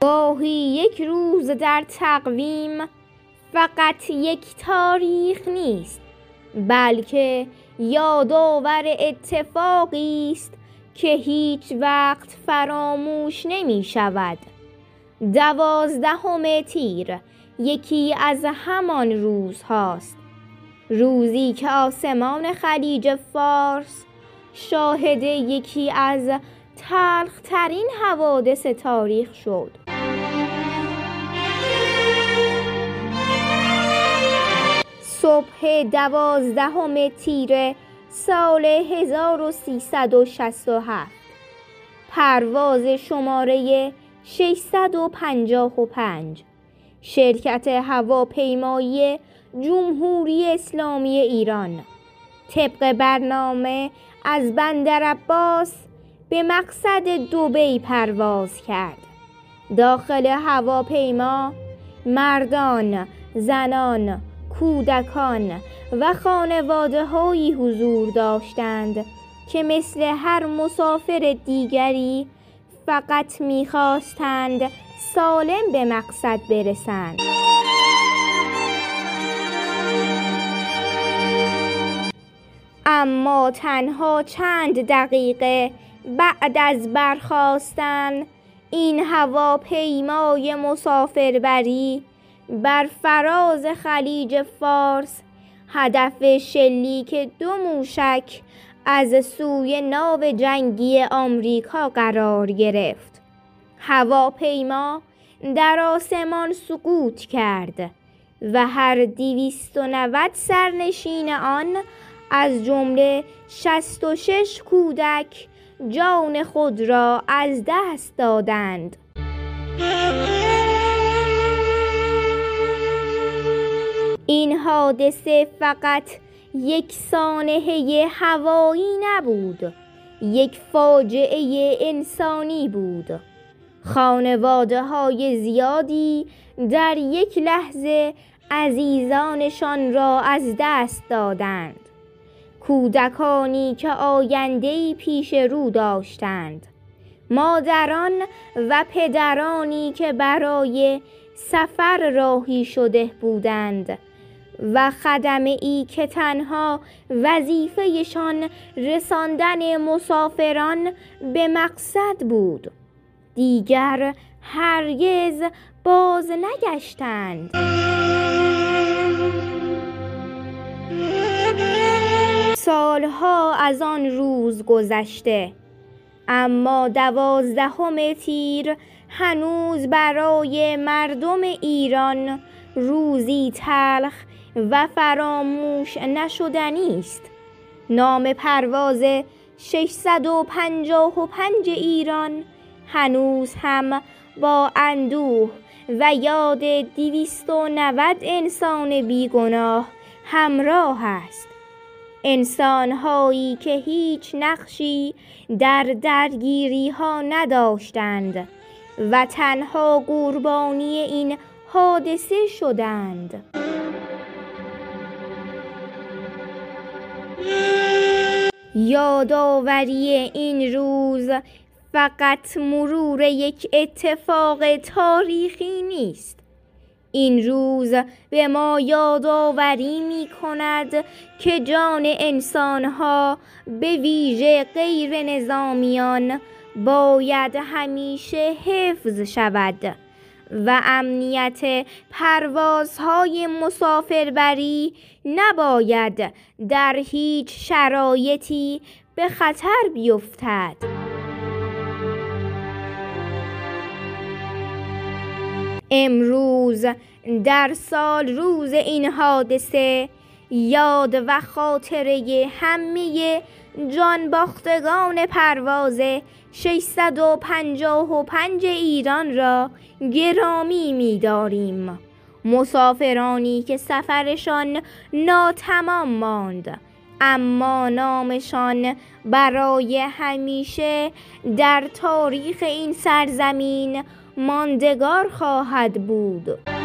گاهی یک روز در تقویم فقط یک تاریخ نیست، بلکه یادآور اتفاقی است که هیچ وقت فراموش نمی شود. 12 تیر یکی از همان روزهاست، روزی که آسمان خلیج فارس شاهد یکی از تلخ‌ترین حوادث تاریخ شد. صبح 12 تیر سال 1367 پرواز شماره 655 شرکت هواپیمایی جمهوری اسلامی ایران طبق برنامه از بندرعباس به مقصد دبی پرواز کرد. داخل هواپیما مردان، زنان، کودکان و خانواده‌هایی حضور داشتند که مثل هر مسافر دیگری فقط می‌خواستند سالم به مقصد برسند. اما تنها چند دقیقه بعد از برخاستن این هواپیمای مسافربری بر فراز خلیج فارس هدف شلیک 2 موشک از سوی ناو جنگی آمریکا قرار گرفت. هواپیما در آسمان سقوط کرد و هر 290 سرنشین آن از جمله 66 کودک جان خود را از دست دادند. این حادثه فقط یک سانحه هوایی نبود، یک فاجعه انسانی بود. خانواده‌های زیادی در یک لحظه عزیزانشان را از دست دادند. کودکانی که آینده‌ای پیش رو داشتند، مادران و پدرانی که برای سفر راهی شده بودند و خدمه‌ای که تنها وظیفه‌شان رساندن مسافران به مقصد بود، دیگر هرگز باز نگشتند. سالها از آن روز گذشته، اما 12 تیر هنوز برای مردم ایران روزی تلخ و فراموش نشدنی است. نام پرواز 655 ایران هنوز هم با اندوه و یاد 290 انسان بیگناه همراه است. انسان‌هایی که هیچ نقشی در درگیری‌ها نداشتند و تنها قربانی این حادثه شدند. یادآوری این روز فقط مرور یک اتفاق تاریخی نیست. این روز به ما یادآوری می کند که جان انسانها به ویژه غیر نظامیان باید همیشه حفظ شود و امنیت پروازهای مسافربری نباید در هیچ شرایطی به خطر بیفتد. امروز در سال روز این حادثه یاد و خاطره همه جانباختگان پرواز 655 ایران را گرامی می‌داریم. مسافرانی که سفرشان ناتمام ماند، اما نامشان برای همیشه در تاریخ این سرزمین ماندگار خواهد بود.